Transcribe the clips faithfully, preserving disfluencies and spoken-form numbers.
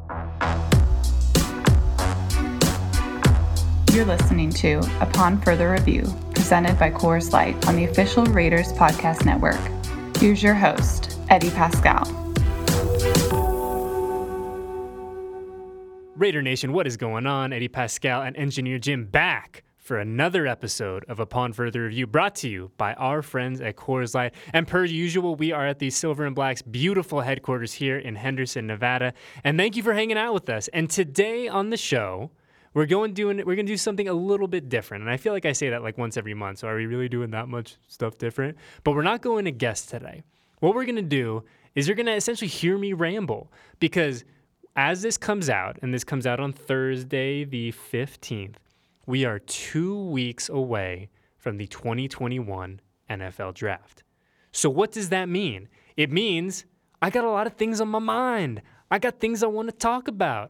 You're listening to Upon Further Review, presented by Coors Light on the official Raiders Podcast Network. Here's your host, Eddie Pascal. Raider Nation, what is going on? Eddie Pascal and Engineer Jim back for another episode of Upon Further Review, brought to you by our friends at Coors Light. And per usual, we are at the Silver and Black's beautiful headquarters here in Henderson, Nevada. And thank you for hanging out with us. And today on the show, We're going doing we're going to do something a little bit different. And I feel like I say that like once every month. So are we really doing that much stuff different? But we're not going to guest today. What we're going to do is you're going to essentially hear me ramble, because as this comes out, and this comes out on Thursday the fifteenth, we are two weeks away from the twenty twenty-one N F L Draft. So what does that mean? It means I got a lot of things on my mind. I got things I want to talk about.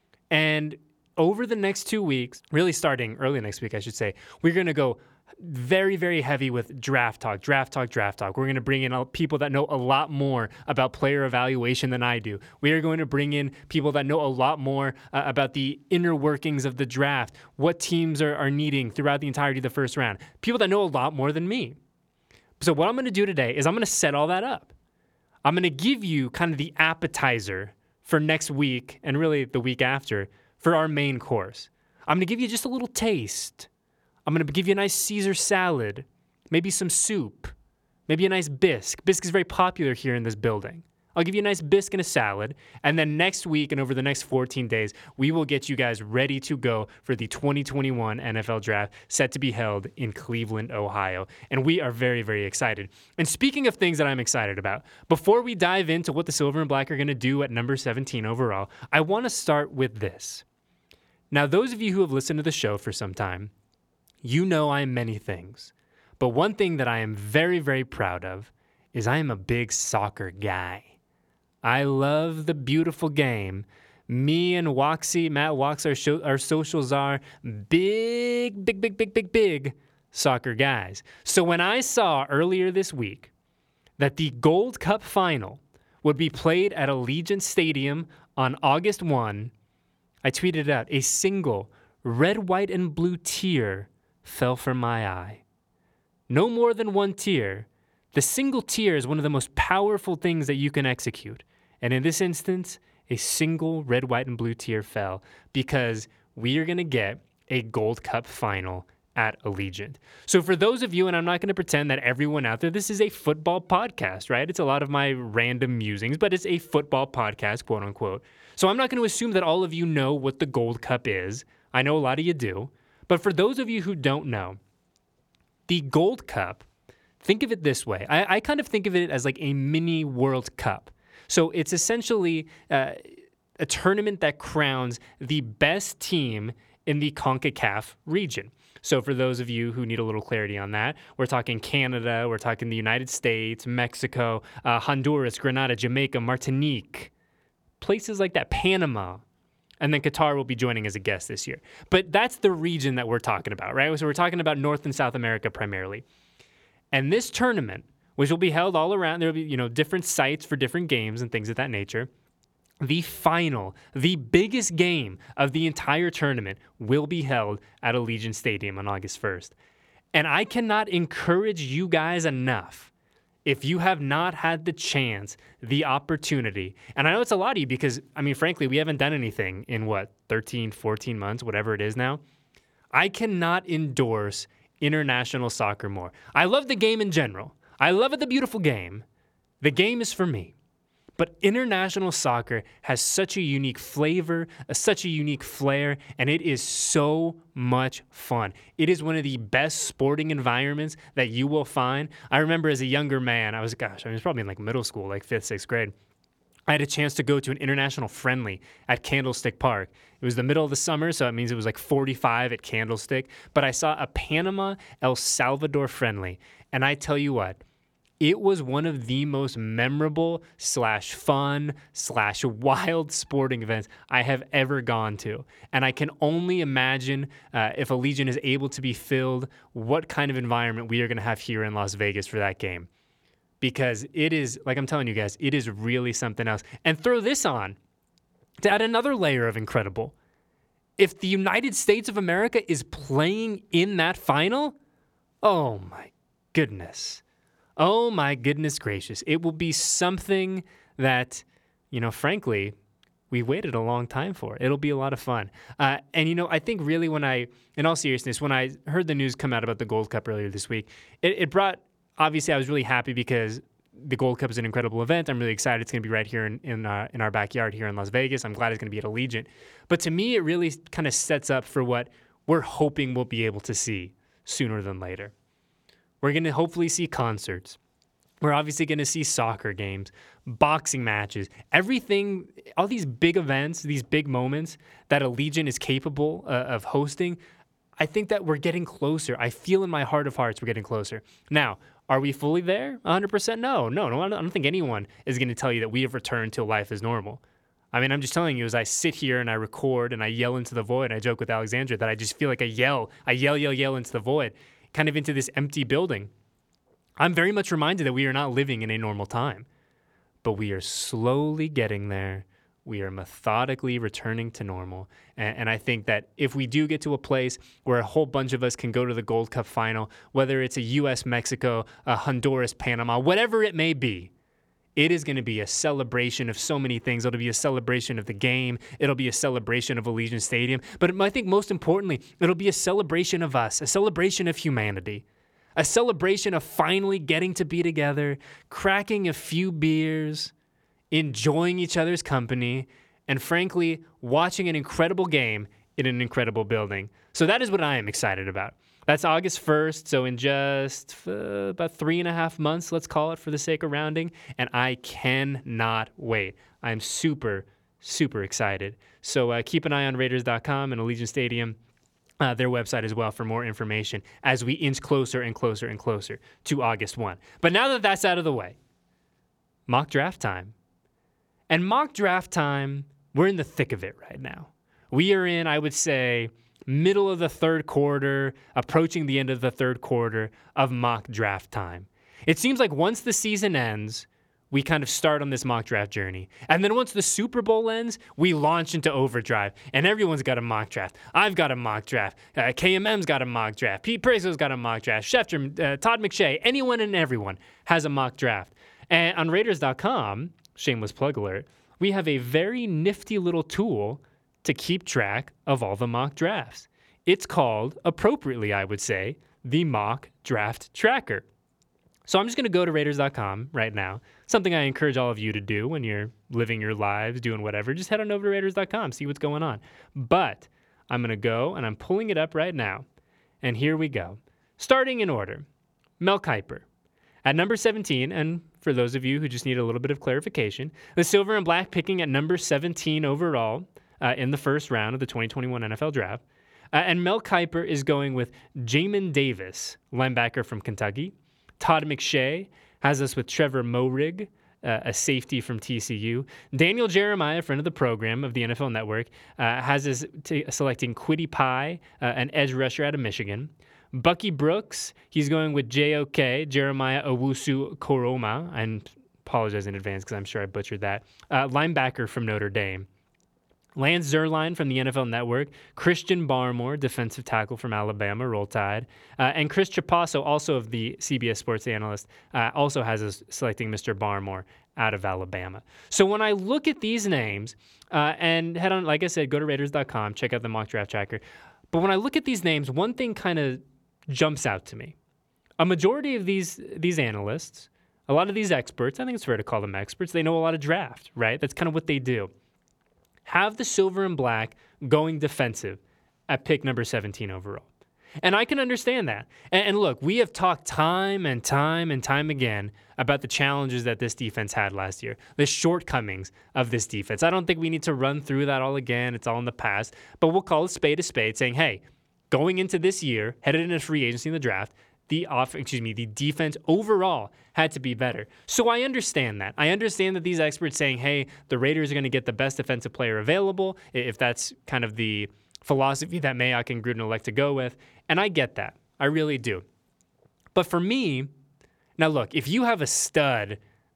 And over the next two weeks, really starting early next week, I should say, we're going to go very, very heavy with draft talk, draft talk, draft talk. We're going to bring in people that know a lot more about player evaluation than I do. We are going to bring in people that know a lot more uh, about the inner workings of the draft, what teams are, are needing throughout the entirety of the first round, people that know a lot more than me. So what I'm going to do today is I'm going to set all that up. I'm going to give you kind of the appetizer for next week and really the week after for our main course. I'm going to give you just a little taste. I'm going to give you a nice Caesar salad, maybe some soup, maybe a nice bisque. Bisque is very popular here in this building. I'll give you a nice bisque and a salad, and then next week and over the next fourteen days, we will get you guys ready to go for the twenty twenty-one N F L Draft, set to be held in Cleveland, Ohio. And we are very, very excited. And speaking of things that I'm excited about, before we dive into what the Silver and Black are going to do at number seventeen overall, I want to start with this. Now, those of you who have listened to the show for some time, you know I am many things. But one thing that I am very, very proud of is I am a big soccer guy. I love the beautiful game. Me and Waxy, Matt Wax, our, show, our socials are big, big, big, big, big, big soccer guys. So when I saw earlier this week that the Gold Cup final would be played at Allegiant Stadium on August first, I tweeted out, a single red, white, and blue tear fell from my eye. No more than one tear. The single tear is one of the most powerful things that you can execute. And in this instance, a single red, white, and blue tear fell because we are going to get a Gold Cup final at Allegiant. So for those of you, and I'm not going to pretend that everyone out there, this is a football podcast, right? It's a lot of my random musings, but it's a football podcast, quote unquote. So I'm not going to assume that all of you know what the Gold Cup is. I know a lot of you do. But for those of you who don't know, the Gold Cup, think of it this way. I, I kind of think of it as like a mini World Cup. So it's essentially uh, a tournament that crowns the best team in the CONCACAF region. So for those of you who need a little clarity on that, we're talking Canada, we're talking the United States, Mexico, uh, Honduras, Grenada, Jamaica, Martinique, places like that, Panama, and then Qatar will be joining as a guest this year. But that's the region that we're talking about, right? So we're talking about North and South America primarily. And this tournament, which will be held all around, there will be, you know, different sites for different games and things of that nature. The final, the biggest game of the entire tournament will be held at Allegiant Stadium on August first. And I cannot encourage you guys enough, if you have not had the chance, the opportunity, and I know it's a lot of you because, I mean, frankly, we haven't done anything in, what, thirteen, fourteen months, whatever it is now. I cannot endorse international soccer more. I love the game in general. I love it, the beautiful game. The game is for me. But international soccer has such a unique flavor, a, such a unique flair, and it is so much fun. It is one of the best sporting environments that you will find. I remember as a younger man, I was, gosh, I was probably in like middle school, like fifth, sixth grade. I had a chance to go to an international friendly at Candlestick Park. It was the middle of the summer, so it means it was like forty-five at Candlestick. But I saw a Panama El Salvador friendly, and I tell you what, it was one of the most memorable slash fun slash wild sporting events I have ever gone to. And I can only imagine uh, if Allegiant is able to be filled, what kind of environment we are going to have here in Las Vegas for that game. Because it is, like I'm telling you guys, it is really something else. And throw this on. to add another layer of incredible, if the United States of America is playing in that final, oh my goodness. Oh my goodness gracious. It will be something that, you know, frankly, we waited a long time for. It'll be a lot of fun. Uh, and, you know, I think really when I, in all seriousness, when I heard the news come out about the Gold Cup earlier this week, it, it brought, obviously I was really happy because the Gold Cup is an incredible event. I'm really excited. It's going to be right here in in, uh, in our backyard here in Las Vegas. I'm glad it's going to be at Allegiant. But to me, it really kind of sets up for what we're hoping we'll be able to see sooner than later. We're going to hopefully see concerts. We're obviously going to see soccer games, boxing matches, everything, all these big events, these big moments that Allegiant is capable uh, of hosting. I think that we're getting closer. I feel in my heart of hearts we're getting closer. Now, are we fully there? one hundred percent no. No, no, I don't think anyone is going to tell you that we have returned to life as normal. I mean, I'm just telling you, as I sit here and I record and I yell into the void, and I joke with Alexandra that I just feel like I yell, I yell, yell, yell into the void, kind of into this empty building. I'm very much reminded that we are not living in a normal time, but we are slowly getting there. We are methodically returning to normal. And, and I think that if we do get to a place where a whole bunch of us can go to the Gold Cup final, whether it's a U S Mexico, a Honduras, Panama, whatever it may be, it is going to be a celebration of so many things. It'll be a celebration of the game. It'll be a celebration of Allegiant Stadium. But I think most importantly, it'll be a celebration of us, a celebration of humanity. A celebration of finally getting to be together, cracking a few beers, enjoying each other's company, and frankly, watching an incredible game in an incredible building. So that is what I am excited about. That's August first, so in just uh, about three and a half months, let's call it for the sake of rounding, and I cannot wait. I'm super, super excited. So uh, keep an eye on Raiders dot com and Allegiant Stadium. Uh, their website as well for more information as we inch closer and closer and closer to August first. But now that that's out of the way, mock draft time. And mock draft time, we're in the thick of it right now. We are in, I would say, middle of the third quarter, approaching the end of the third quarter of mock draft time. It seems like once the season ends, we kind of start on this mock draft journey. And then once the Super Bowl ends, we launch into overdrive. And everyone's got a mock draft. I've got a mock draft. Uh, K M M's got a mock draft. Pete Prezio's got a mock draft. Schefter, uh, Todd McShay, anyone and everyone has a mock draft. And on Raiders dot com, shameless plug alert, we have a very nifty little tool to keep track of all the mock drafts. It's called, appropriately I would say, the Mock Draft Tracker. So I'm just going to go to Raiders dot com right now. Something I encourage all of you to do when you're living your lives, doing whatever. Just head on over to Raiders dot com, see what's going on. But I'm going to go, and I'm pulling it up right now. And here we go. Starting in order, Mel Kiper. At number seventeen, and for those of you who just need a little bit of clarification, the Silver and Black picking at number seventeen overall uh, in the first round of the twenty twenty-one N F L Draft. Uh, and Mel Kiper is going with Jamin Davis, linebacker from Kentucky. Todd McShay has us with Trevor Moehrig, uh, a safety from T C U. Daniel Jeremiah, friend of the program of the N F L Network, uh, has us t- selecting Kwity Paye, uh, an edge rusher out of Michigan. Bucky Brooks, he's going with J O K, Jeremiah Owusu-Koroma. I apologize in advance because I'm sure I butchered that. Uh, linebacker from Notre Dame. Lance Zierlein from the N F L Network, Christian Barmore, defensive tackle from Alabama, Roll Tide, uh, and Chris Trapasso, also of the C B S Sports Analyst, uh, also has us selecting Mister Barmore out of Alabama. So when I look at these names, uh, and head on, like I said, go to Raiders dot com, check out the mock draft tracker. But when I look at these names, one thing kind of jumps out to me. A majority of these these analysts, a lot of these experts, I think it's fair to call them experts, they know a lot of draft, right? That's kind of what they do. Have the Silver and Black going defensive at pick number seventeen overall. And I can understand that. And, and look, we have talked time and time and time again about the challenges that this defense had last year, the shortcomings of this defense. I don't think we need to run through that all again. It's all in the past. But we'll call a spade a spade, saying, hey, going into this year, headed into free agency in the draft, the off, excuse me, the defense overall had to be better. So I understand that. I understand that these experts saying, hey, the Raiders are going to get the best defensive player available, if that's kind of the philosophy that Mayock and Gruden elect to go with. And I get that. I really do. But for me, now look, if you have a stud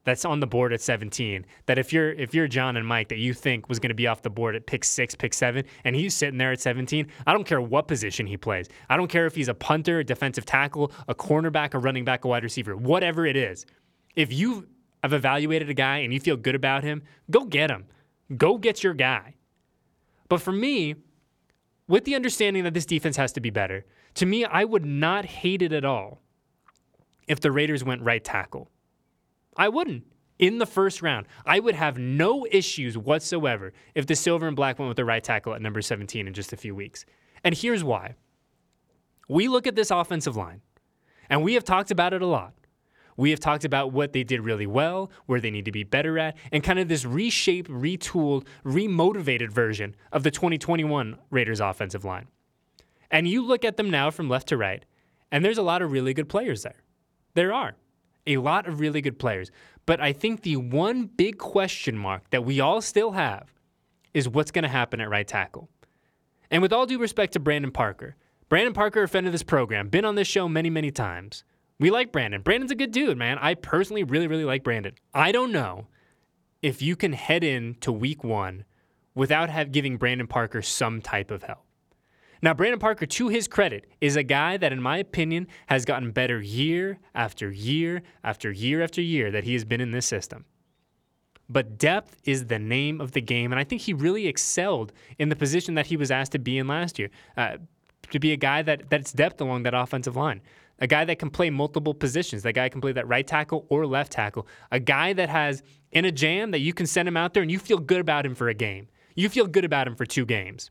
that's on the board at seventeen, that if you're if you're John and Mike that you think was going to be off the board at pick six, pick seven, and he's sitting there at seventeen, I don't care what position he plays. I don't care if he's a punter, a defensive tackle, a cornerback, a running back, a wide receiver, whatever it is. If you have evaluated a guy and you feel good about him, go get him. Go get your guy. But for me, with the understanding that this defense has to be better, to me, I would not hate it at all if the Raiders went right tackle. I wouldn't. In the first round, I would have no issues whatsoever if the Silver and Black went with the right tackle at number seventeen in just a few weeks. And here's why. We look at this offensive line, and we have talked about it a lot. We have talked about what they did really well, where they need to be better at, and kind of this reshaped, retooled, remotivated version of the twenty twenty-one Raiders offensive line. And you look at them now from left to right, and there's a lot of really good players there. There are. A lot of really good players. But I think the one big question mark that we all still have is what's going to happen at right tackle. And with all due respect to Brandon Parker, Brandon Parker, a friend of this program, been on this show many, many times. We like Brandon. Brandon's a good dude, man. I personally really, really like Brandon. I don't know if you can head into week one without have giving Brandon Parker some type of help. Now, Brandon Parker, to his credit, is a guy that, in my opinion, has gotten better year after year after year after year that he has been in this system. But depth is the name of the game, and I think he really excelled in the position that he was asked to be in last year, uh, to be a guy that that's depth along that offensive line, a guy that can play multiple positions, that guy can play that right tackle or left tackle, a guy that has, in a jam, that you can send him out there and you feel good about him for a game. You feel good about him for two games.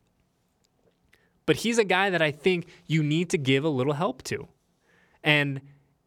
But he's a guy that I think you need to give a little help to. And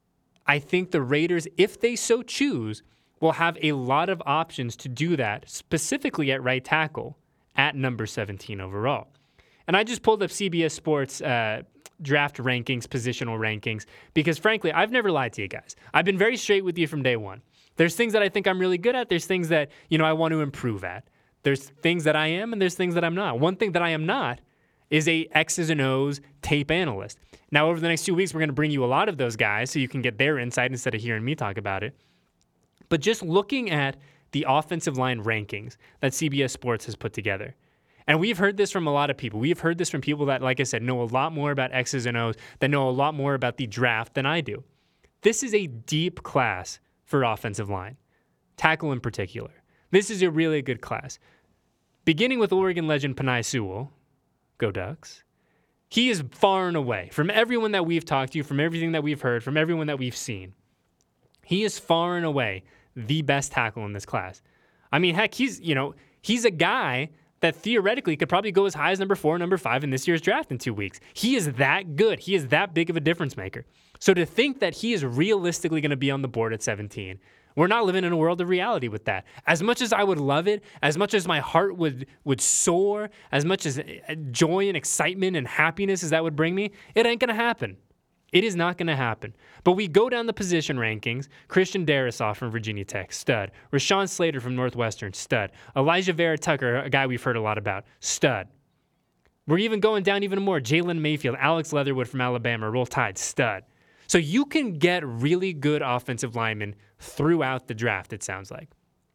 I think the Raiders, if they so choose, will have a lot of options to do that, specifically at right tackle at number seventeen overall. And I just pulled up C B S Sports uh, draft rankings, positional rankings, because frankly, I've never lied to you guys. I've been very straight with you from day one. There's things that I think I'm really good at. There's things that, you know, I want to improve at. There's things that I am and there's things that I'm not. One thing that I am not is a X's and O's tape analyst. Now, over the next two weeks, we're going to bring you a lot of those guys so you can get their insight instead of hearing me talk about it. But just looking at the offensive line rankings that C B S Sports has put together, and we've heard this from a lot of people. We've heard this from people that, like I said, know a lot more about X's and O's, that know a lot more about the draft than I do. This is a deep class for offensive line, tackle in particular. This is a really good class. Beginning with Oregon legend Penei Sewell, go Ducks. He is far and away, from everyone that we've talked to, from everything that we've heard, from everyone that we've seen, he is far and away the best tackle in this class. I mean, heck, he's, you know, he's a guy that theoretically could probably go as high as number four, number five in this year's draft in two weeks. He is that good. He is that big of a difference maker. So to think that he is realistically going to be on the board at seventeen, we're not living in a world of reality with that. As much as I would love it, as much as my heart would, would soar, as much as joy and excitement and happiness as that would bring me, it ain't going to happen. It is not going to happen. But we go down the position rankings. Christian Darrisaw from Virginia Tech, stud. Rashawn Slater from Northwestern, stud. Elijah Vera Tucker, a guy we've heard a lot about, stud. We're even going down even more. Jalen Mayfield, Alex Leatherwood from Alabama, Roll Tide, stud. So you can get really good offensive linemen throughout the draft, it sounds like.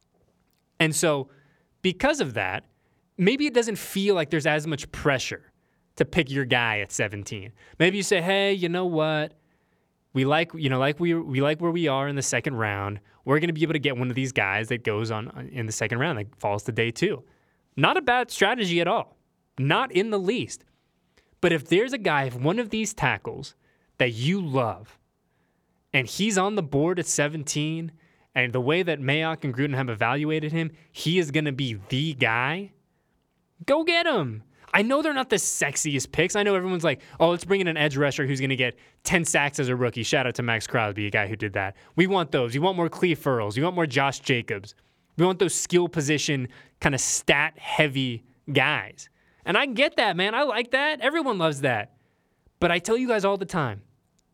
And so because of that, maybe it doesn't feel like there's as much pressure to pick your guy at seventeen. Maybe you say, hey, you know what? We like, you know, like we we like where we are in the second round. We're going to be able to get one of these guys that goes on in the second round, that falls to day two. Not a bad strategy at all. Not in the least. But if there's a guy, if one of these tackles that you love, and he's on the board at seventeen, and the way that Mayock and Gruden have evaluated him, he is going to be the guy, go get him. I know they're not the sexiest picks. I know everyone's like, oh, let's bring in an edge rusher who's going to get ten sacks as a rookie. Shout out to Max Crosby, a guy who did that. We want those. We want more Cleve Furls. We want more Josh Jacobs. We want those skill position, kind of stat-heavy guys. And I get that, man. I like that. Everyone loves that. But I tell you guys all the time,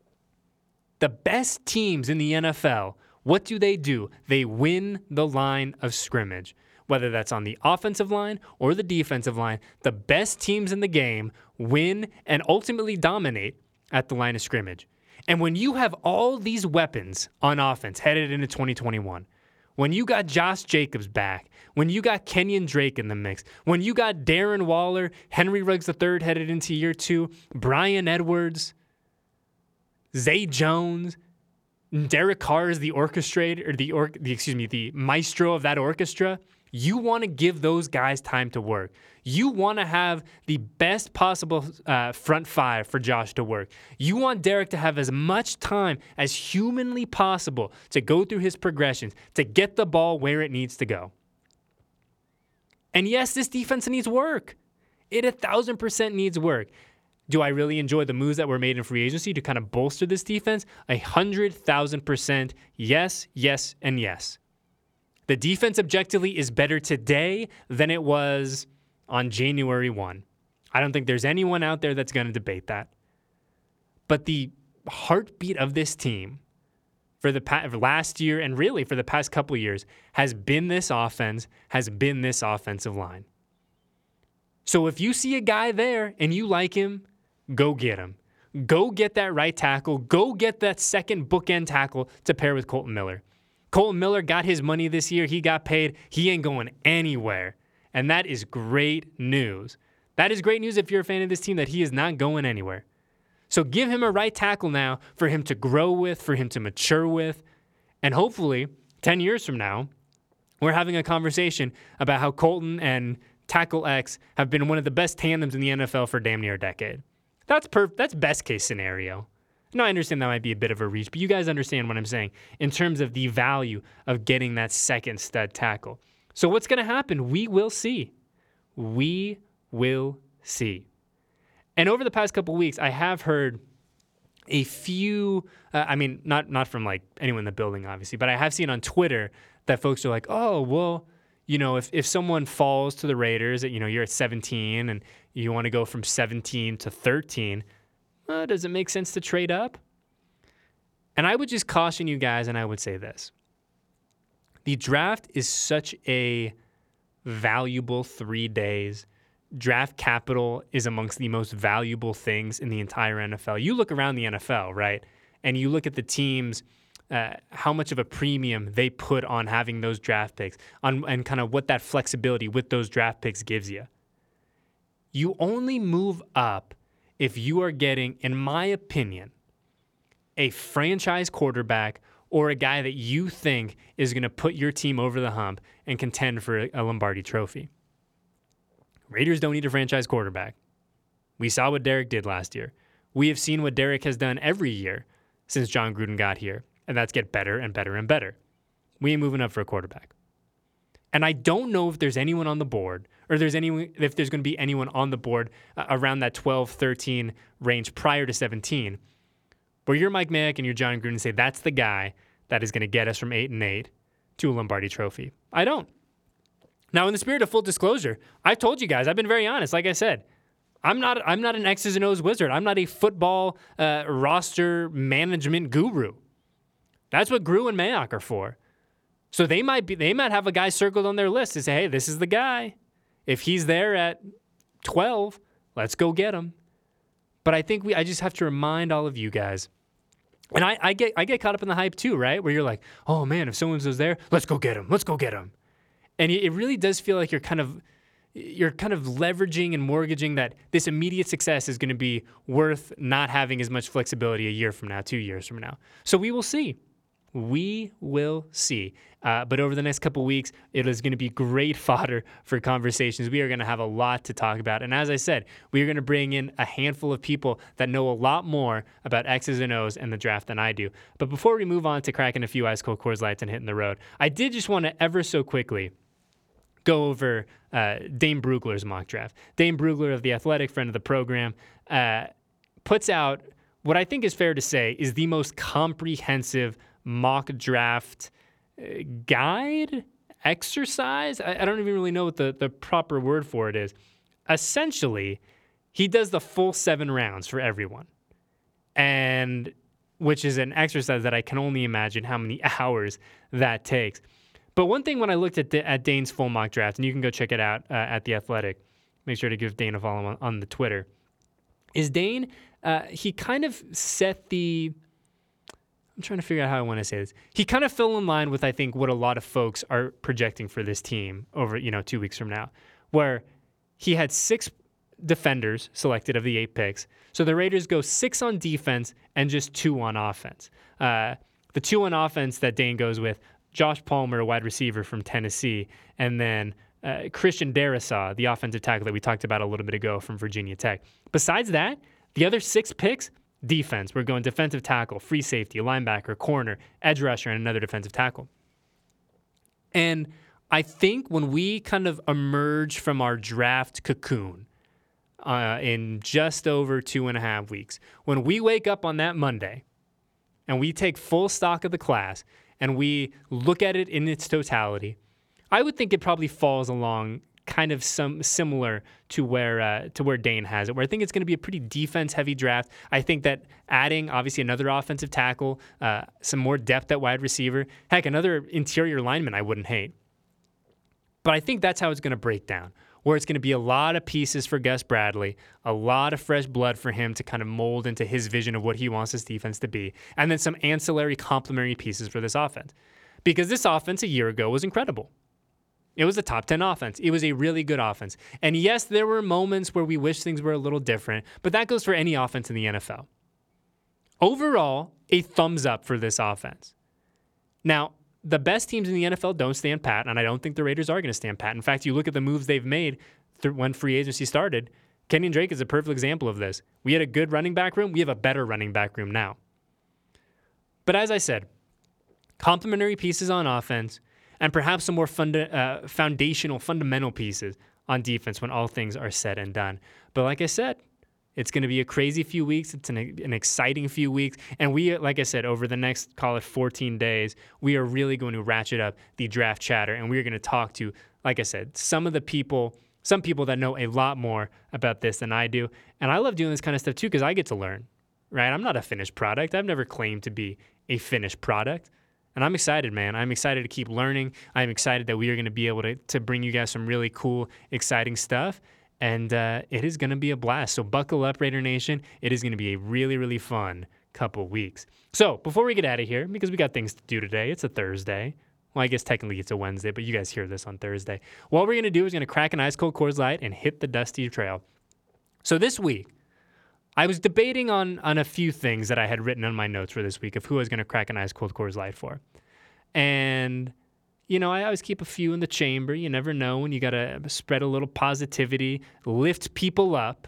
the best teams in the N F L, what do they do? They win the line of scrimmage. Whether that's on the offensive line or the defensive line, the best teams in the game win and ultimately dominate at the line of scrimmage. And when you have all these weapons on offense headed into twenty twenty-one, when you got Josh Jacobs back, when you got Kenyon Drake in the mix, when you got Darren Waller, Henry Ruggs the third headed into year two, Brian Edwards, Zay Jones, Derek Carr is the orchestrator, or the, or, the excuse me, the maestro of that orchestra. You want to give those guys time to work. You want to have the best possible uh, front five for Josh to work. You want Derek to have as much time as humanly possible to go through his progressions, to get the ball where it needs to go. And yes, this defense needs work. It a thousand percent needs work. Do I really enjoy the moves that were made in free agency to kind of bolster this defense? A hundred thousand percent yes, yes, and yes. The defense objectively is better today than it was on January first. I don't think there's anyone out there that's going to debate that. But the heartbeat of this team for the past, last year and really for the past couple of years has been this offense, has been this offensive line. So if you see a guy there and you like him, go get him. Go get that right tackle. Go get that second bookend tackle to pair with Kolton Miller. Kolton Miller got his money this year. He got paid. He ain't going anywhere. And that is great news. That is great news if you're a fan of this team, that he is not going anywhere. So give him a right tackle now for him to grow with, for him to mature with. And hopefully, ten years from now, we're having a conversation about how Kolton and Tackle X have been one of the best tandems in the N F L for damn near a decade. That's perf- That's best case scenario. No, I understand that might be a bit of a reach, but you guys understand what I'm saying in terms of the value of getting that second stud tackle. So what's going to happen? We will see. We will see. And over the past couple of weeks, I have heard a few, uh, I mean, not not from like anyone in the building, obviously, but I have seen on Twitter that folks are like, oh, well, you know, if, if someone falls to the Raiders, you know, you're at seventeen and you want to go from seventeen to thirteen, Uh, does it make sense to trade up? And I would just caution you guys, and I would say this. The draft is such a valuable three days. Draft capital is amongst the most valuable things in the entire N F L. You look around the N F L, right? And you look at the teams, uh, how much of a premium they put on having those draft picks, on and kind of what that flexibility with those draft picks gives you. You only move up if you are getting, in my opinion, a franchise quarterback or a guy that you think is going to put your team over the hump and contend for a Lombardi trophy. Raiders don't need a franchise quarterback. We saw what Derek did last year. We have seen what Derek has done every year since John Gruden got here, and that's get better and better and better. We ain't moving up for a quarterback. And I don't know if there's anyone on the board, or there's anyone, if there's going to be anyone on the board uh, around that twelve, thirteen range prior to seventeen, where you're Mike Mayock and you're John Gruden and say that's the guy that is going to get us from eight and eight to a Lombardi trophy. I don't. Now, in the spirit of full disclosure, I've told you guys, I've been very honest. Like I said, I'm not I'm not an X's and O's wizard. I'm not a football uh, roster management guru. That's what Gruden and Mayock are for. So they might be they might have a guy circled on their list to say, hey, this is the guy. If he's there at twelve, let's go get him. But I think we I just have to remind all of you guys. And I, I get I get caught up in the hype too, right? Where you're like, oh man, if someone's there, let's go get him. Let's go get him. And it really does feel like you're kind of you're kind of leveraging and mortgaging that this immediate success is going to be worth not having as much flexibility a year from now, two years from now. So we will see. We will see. Uh, but over the next couple weeks, it is going to be great fodder for conversations. We are going to have a lot to talk about. And as I said, we are going to bring in a handful of people that know a lot more about X's and O's and the draft than I do. But before we move on to cracking a few ice cold Coors Lights and hitting the road, I did just want to ever so quickly go over uh, Dane Brugler's mock draft. Dane Brugler of The Athletic, friend of the program, uh, puts out what I think is fair to say is the most comprehensive mock draft uh, guide, exercise. I, I don't even really know what the, the proper word for it is. Essentially, he does the full seven rounds for everyone, and which is an exercise that I can only imagine how many hours that takes. But one thing when I looked at, the, at Dane's full mock draft, and you can go check it out uh, at The Athletic, make sure to give Dane a follow on, on the Twitter, is Dane, uh, he kind of set the I'm trying to figure out how I want to say this. He kind of fell in line with, I think, what a lot of folks are projecting for this team over, you know, two weeks from now, where he had six defenders selected of the eight picks. So the Raiders go six on defense and just two on offense. Uh, the two on offense that Dane goes with, Josh Palmer, a wide receiver from Tennessee, and then uh, Christian Darrisaw, the offensive tackle that we talked about a little bit ago from Virginia Tech. Besides that, the other six picks, defense. We're going defensive tackle, free safety, linebacker, corner, edge rusher, and another defensive tackle. And I think when we kind of emerge from our draft cocoon uh, in just over two and a half weeks, when we wake up on that Monday and we take full stock of the class and we look at it in its totality, I would think it probably falls along kind of some similar to where uh, to where Dane has it, where I think it's going to be a pretty defense-heavy draft. I think that adding, obviously, another offensive tackle, uh, some more depth at wide receiver, heck, another interior lineman I wouldn't hate. But I think that's how it's going to break down, where it's going to be a lot of pieces for Gus Bradley, a lot of fresh blood for him to kind of mold into his vision of what he wants this defense to be, and then some ancillary complementary pieces for this offense. Because this offense a year ago was incredible. It was a top ten offense. It was a really good offense. And yes, there were moments where we wish things were a little different, but that goes for any offense in the N F L. Overall, a thumbs up for this offense. Now, the best teams in the N F L don't stand pat, and I don't think the Raiders are going to stand pat. In fact, you look at the moves they've made th- when free agency started. Kenyon Drake is a perfect example of this. We had a good running back room. We have a better running back room now. But as I said, complementary pieces on offense, and perhaps some more funda- uh, foundational, fundamental pieces on defense when all things are said and done. But like I said, it's going to be a crazy few weeks. It's an, an exciting few weeks. And we, like I said, over the next, call it fourteen days, we are really going to ratchet up the draft chatter. And we're going to talk to, like I said, some of the people, some people that know a lot more about this than I do. And I love doing this kind of stuff too because I get to learn, right? I'm not a finished product. I've never claimed to be a finished product. And I'm excited, man. I'm excited to keep learning. I'm excited that we are going to be able to, to bring you guys some really cool, exciting stuff. And uh, it is going to be a blast. So buckle up, Raider Nation. It is going to be a really, really fun couple weeks. So before we get out of here, because we got things to do today, it's a Thursday. Well, I guess technically it's a Wednesday, but you guys hear this on Thursday. What we're going to do is going to crack an ice cold Coors Light and hit the dusty trail. So this week, I was debating on, on a few things that I had written on my notes for this week of who I was going to crack an ice cold Coors Light for. And, you know, I always keep a few in the chamber. You never know when you got to spread a little positivity, lift people up.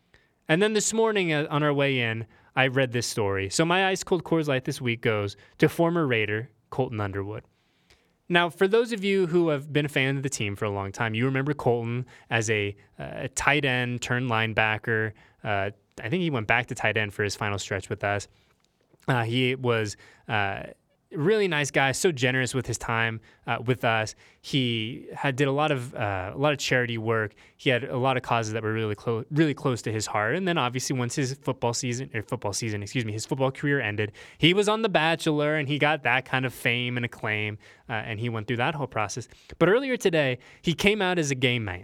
And then this morning uh, on our way in, I read this story. So my ice cold Coors Light this week goes to former Raider Colton Underwood. Now, for those of you who have been a fan of the team for a long time, you remember Colton as a, uh, a tight end turned linebacker. Uh, I think he went back to tight end for his final stretch with us. Uh, he was uh, really nice guy, so generous with his time uh, with us. He had did a lot of uh, a lot of charity work. He had a lot of causes that were really close, really close to his heart. And then obviously once his football season, or football season, excuse me, his football career ended, he was on The Bachelor, and he got that kind of fame and acclaim, uh, and he went through that whole process. But earlier today, he came out as a gay man,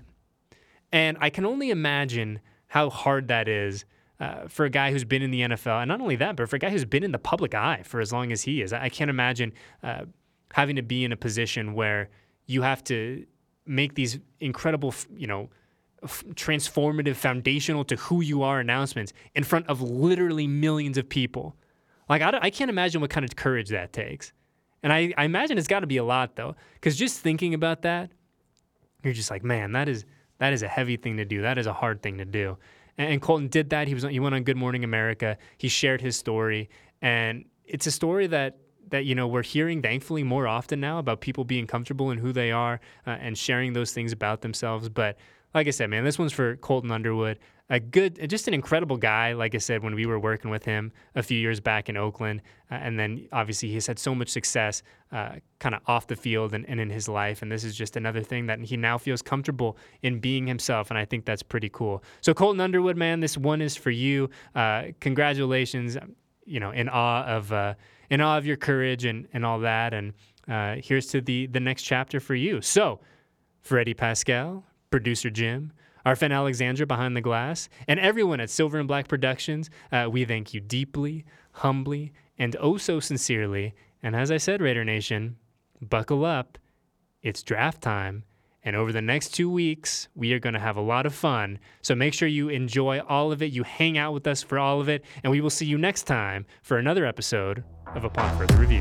and I can only imagine how hard that is. Uh, for a guy who's been in the N F L, and not only that, but for a guy who's been in the public eye for as long as he is. I can't imagine uh, having to be in a position where you have to make these incredible, you know, f- transformative, foundational to who you are announcements in front of literally millions of people. Like, I, I can't imagine what kind of courage that takes. And I, I imagine it's got to be a lot, though, because just thinking about that, you're just like, man, that is that is a heavy thing to do. That is a hard thing to do. And Colton did that. He was he went on Good Morning America. He shared his story, and it's a story that that you know we're hearing thankfully more often now about people being comfortable in who they are uh, and sharing those things about themselves. But like I said, man, this one's for Colton Underwood. A good, just an incredible guy. Like I said, when we were working with him a few years back in Oakland, uh, and then obviously he's had so much success uh, kind of off the field and, and in his life. And this is just another thing that he now feels comfortable in being himself. And I think that's pretty cool. So Colton Underwood, man, this one is for you. Uh, congratulations. You know, in awe of uh, in awe of your courage and, and all that. And uh, here's to the the next chapter for you. So for Eddie Pascal, producer Jim, our friend Alexandra behind the glass, and everyone at Silver and Black Productions, uh, we thank you deeply, humbly, and oh so sincerely. And as I said, Raider Nation, buckle up. It's draft time. And over the next two weeks, we are going to have a lot of fun. So make sure you enjoy all of it. You hang out with us for all of it. And we will see you next time for another episode of Upon Further Review.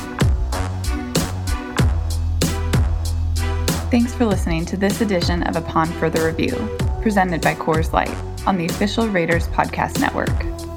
Thanks for listening to this edition of Upon Further Review, presented by Coors Light on the official Raiders Podcast Network.